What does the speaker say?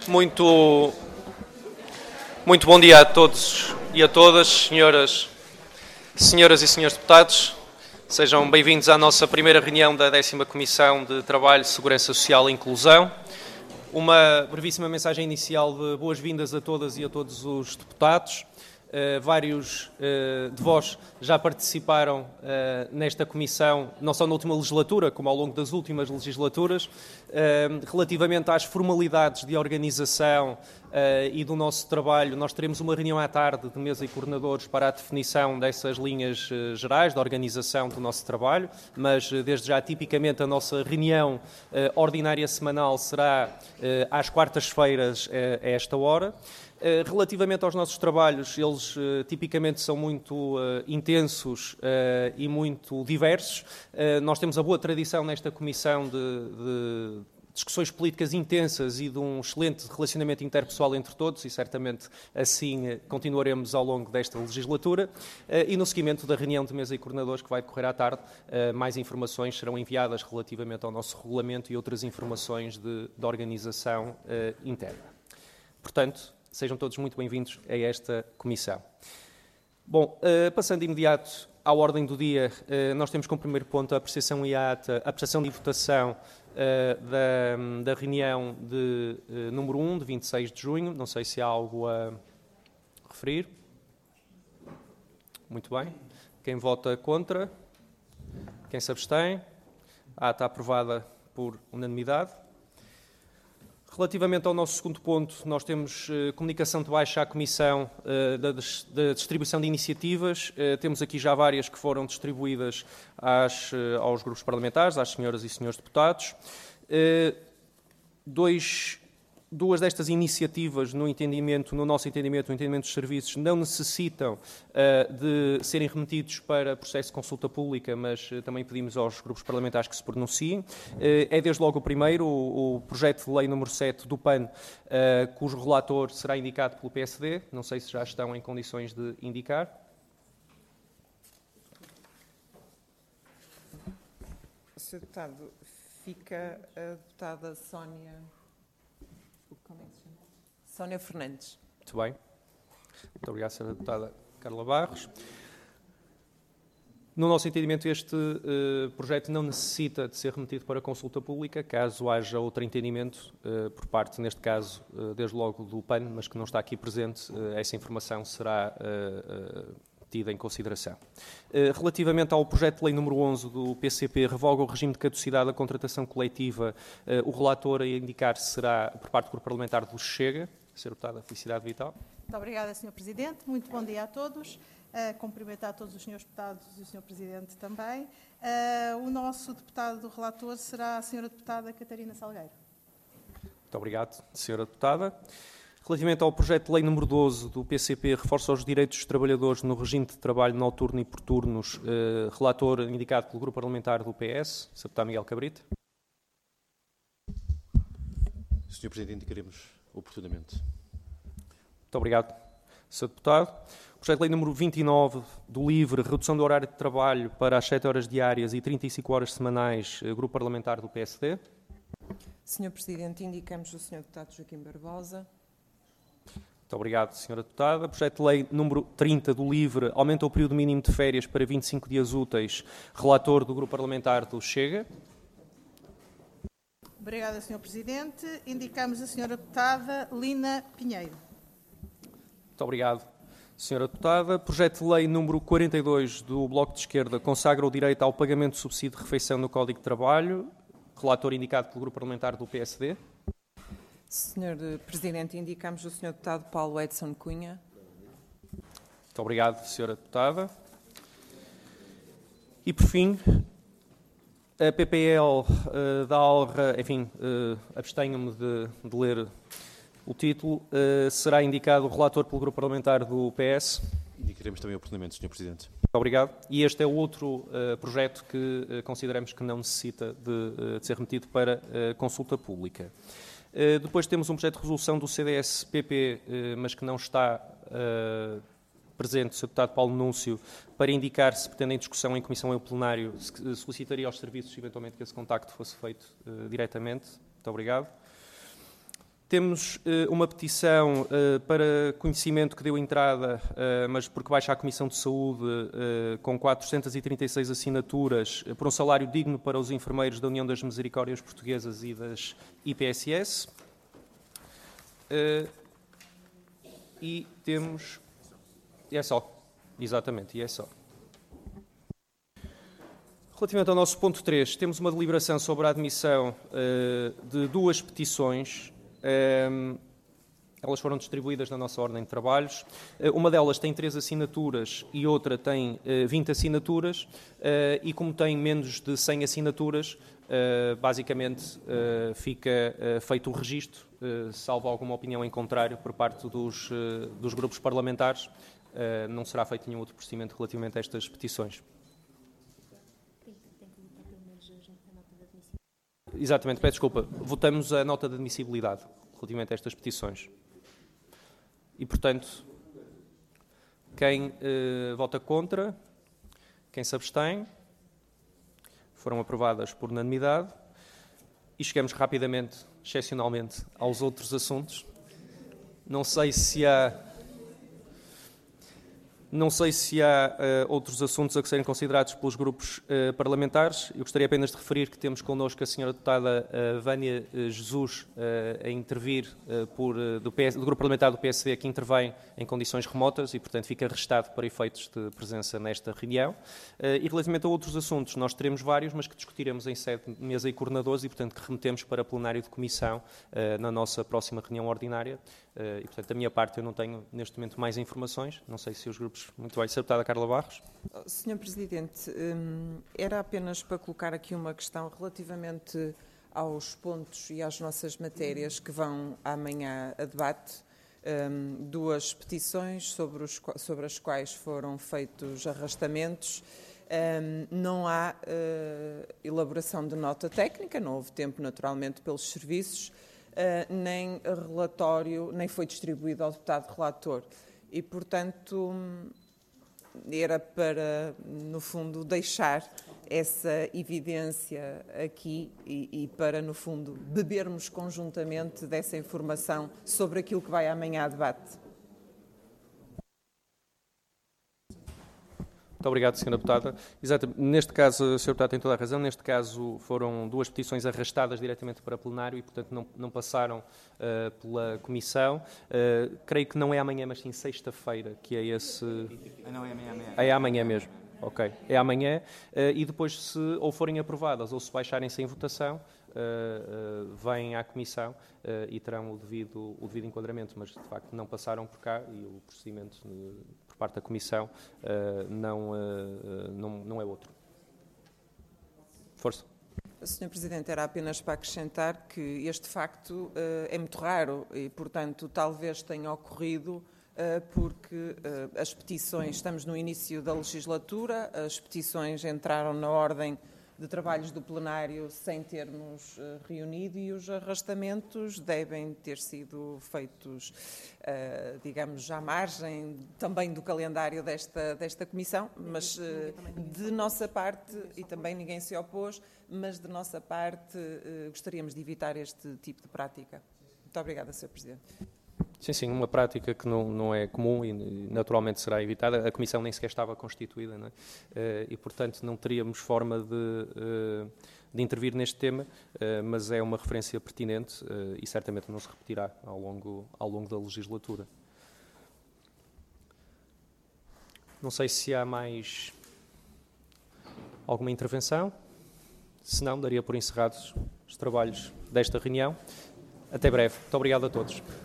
Muito bom dia a todos e a todas, senhoras e senhores deputados. Sejam bem-vindos à nossa primeira reunião da 10ª Comissão de Trabalho, Segurança Social e Inclusão. Uma brevíssima mensagem inicial de boas-vindas a todas e a todos os deputados. Vários de vós já participaram nesta comissão, não só na última legislatura, como ao longo das últimas legislaturas. Relativamente às formalidades de organização e do nosso trabalho, nós teremos uma reunião à tarde de mesa e coordenadores para a definição dessas linhas gerais da organização do nosso trabalho, mas desde já, tipicamente, a nossa reunião ordinária semanal será às quartas-feiras a esta hora. Relativamente aos nossos trabalhos, eles tipicamente são muito intensos e muito diversos. Nós temos a boa tradição nesta comissão de discussões políticas intensas e de um excelente relacionamento interpessoal entre todos, e certamente assim continuaremos ao longo desta legislatura. E no seguimento da reunião de mesa e coordenadores que vai decorrer à tarde, mais informações serão enviadas relativamente ao nosso regulamento e outras informações de organização interna. Portanto, sejam todos muito bem-vindos a esta comissão. Bom, passando de imediato à ordem do dia, nós temos como primeiro ponto a apreciação e a apreciação de votação da reunião de número 1, de 26 de junho. Não sei se há algo a referir. Muito bem. Quem vota contra? Quem se abstém? A ata aprovada por unanimidade. Relativamente ao nosso segundo ponto, nós temos comunicação de baixa à Comissão da distribuição de iniciativas. Temos aqui já várias que foram distribuídas aos grupos parlamentares, às senhoras e senhores deputados. Duas destas iniciativas, no nosso entendimento, no entendimento dos serviços, não necessitam de serem remetidos para processo de consulta pública, mas também pedimos aos grupos parlamentares que se pronunciem. É desde logo o primeiro, o projeto de lei número 7 do PAN, cujo relator será indicado pelo PSD. Não sei se já estão em condições de indicar. Sr. Deputado, fica a deputada Sónia... Como é que se chama? Sónia Fernandes. Muito bem. Muito obrigado, Sra. Deputada Carla Barros. No nosso entendimento, este projeto não necessita de ser remetido para consulta pública, caso haja outro entendimento por parte, neste caso, desde logo do PAN, mas que não está aqui presente, essa informação será tida em consideração. Relativamente ao projeto de lei número 11 do PCP, revoga o regime de caducidade da contratação coletiva, o relator a indicar será, por parte do Grupo Parlamentar do Chega. Sra. Deputada Felicidade Vital. Muito obrigada, Sr. Presidente. Muito bom dia a todos. Cumprimentar todos os senhores deputados e o Sr. Presidente também. O nosso deputado relator será a Sra. Deputada Catarina Salgueiro. Muito obrigado, Sra. Deputada. Relativamente ao projeto de lei número 12 do PCP, reforça os direitos dos trabalhadores no regime de trabalho noturno e por turnos, relator indicado pelo Grupo Parlamentar do PS, Sr. Deputado Miguel Cabrita. Sr. Presidente, indicaremos oportunamente. Muito obrigado, Sr. Deputado. O projeto de lei número 29 do LIVRE, redução do horário de trabalho para as 7 horas diárias e 35 horas semanais, Grupo Parlamentar do PSD. Sr. Presidente, indicamos o Sr. Deputado Joaquim Barbosa. Muito obrigado, Sra. Deputada. Projeto de lei número 30 do LIVRE aumenta o período mínimo de férias para 25 dias úteis. Relator do Grupo Parlamentar do Chega. Obrigada, Sr. Presidente. Indicamos a Sra. Deputada Lina Pinheiro. Muito obrigado, Sra. Deputada. Projeto de lei número 42 do Bloco de Esquerda consagra o direito ao pagamento de subsídio de refeição no Código de Trabalho. Relator indicado pelo Grupo Parlamentar do PSD. Sr. Presidente, indicamos o Sr. Deputado Paulo Edson Cunha. Muito obrigado, Sra. Deputada. E, por fim, a PPL da honra, enfim, abstenho-me de ler o título, será indicado o relator pelo Grupo Parlamentar do PS. Indicaremos também oportunamente, Sr. Presidente. Muito obrigado. E este é o outro projeto que consideramos que não necessita de ser remetido para consulta pública. Depois temos um projeto de resolução do CDS-PP, mas que não está presente, o Sr. Deputado Paulo Núncio, para indicar se pretendem discussão em comissão ou em plenário, solicitaria aos serviços, eventualmente, que esse contacto fosse feito diretamente. Muito obrigado. Temos uma petição para conhecimento que deu entrada, mas porque baixa à Comissão de Saúde, com 436 assinaturas, por um salário digno para os enfermeiros da União das Misericórdias Portuguesas e das IPSS. E temos... E é só. Exatamente, e é só. Relativamente ao nosso ponto 3, temos uma deliberação sobre a admissão de duas petições. Elas foram distribuídas na nossa ordem de trabalhos. Uma delas tem 3 assinaturas e outra tem 20 assinaturas. E como tem menos de 100 assinaturas, basicamente fica feito o registro, salvo alguma opinião em contrário por parte dos grupos parlamentares. Não será feito nenhum outro procedimento relativamente a estas petições. Exatamente, peço desculpa. Votamos a nota de admissibilidade relativamente a estas petições. E, portanto, quem vota contra, quem se abstém, foram aprovadas por unanimidade. E chegamos rapidamente, excepcionalmente, aos outros assuntos. Não sei se há outros assuntos a que serem considerados pelos grupos parlamentares. Eu gostaria apenas de referir que temos connosco a senhora deputada Vânia Jesus a intervir do grupo parlamentar do PSD, que intervém em condições remotas e, portanto, fica registado para efeitos de presença nesta reunião. E relativamente a outros assuntos, nós teremos vários, mas que discutiremos em sede de mesa e coordenadores e, portanto, que remetemos para plenário de comissão na nossa próxima reunião ordinária. E, portanto, da minha parte, eu não tenho, neste momento, mais informações. Não sei se os grupos... Muito bem. Sra. Deputada Carla Barros. Sr. Presidente, era apenas para colocar aqui uma questão relativamente aos pontos e às nossas matérias que vão amanhã a debate. Duas petições sobre as quais foram feitos arrastamentos. Não há elaboração de nota técnica, não houve tempo, naturalmente, pelos serviços, nem relatório, nem foi distribuído ao deputado relator. E, portanto, era para, no fundo, deixar essa evidência aqui e para, no fundo, bebermos conjuntamente dessa informação sobre aquilo que vai amanhã a debate. Muito obrigado, Sra. Deputada. Exatamente. Neste caso, a Sra. Deputada tem toda a razão. Neste caso, foram duas petições arrastadas diretamente para plenário e, portanto, não passaram pela Comissão. Creio que não é amanhã, mas sim sexta-feira, que é esse... Não, é amanhã. É amanhã mesmo. Ok. É amanhã. E depois, se ou forem aprovadas ou se baixarem sem votação, vêm à Comissão e terão o devido enquadramento, mas, de facto, não passaram por cá e o procedimento... por parte da Comissão, não é outro. Força. Sr. Presidente, era apenas para acrescentar que este facto é muito raro e, portanto, talvez tenha ocorrido porque as petições, estamos no início da legislatura, as petições entraram na ordem de trabalhos do plenário sem termos reunido e os arrastamentos devem ter sido feitos, digamos, à margem também do calendário desta comissão, mas de nossa parte, e também ninguém se opôs, mas de nossa parte gostaríamos de evitar este tipo de prática. Muito obrigada, Sr. Presidente. Sim, uma prática que não é comum e naturalmente será evitada. A Comissão nem sequer estava constituída, não é? E, portanto, não teríamos forma de intervir neste tema, mas é uma referência pertinente e certamente não se repetirá ao longo da legislatura. Não sei se há mais alguma intervenção. Se não, daria por encerrados os trabalhos desta reunião. Até breve. Muito obrigado a todos.